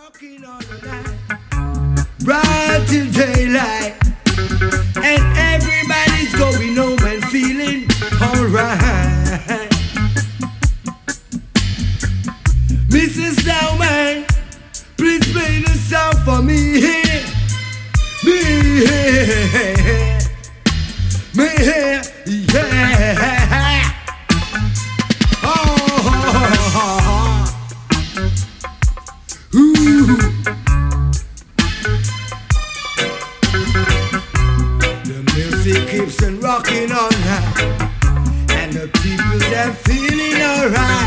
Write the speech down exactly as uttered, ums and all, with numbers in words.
Rocking all the night, bright till daylight, and everybody's going home and feeling alright. Missus Stallman, please play the song for me here, me here, me here, yeah. Oh, oh, oh, oh. Ooh. The music keeps on rocking all night, and the people they're feeling alright.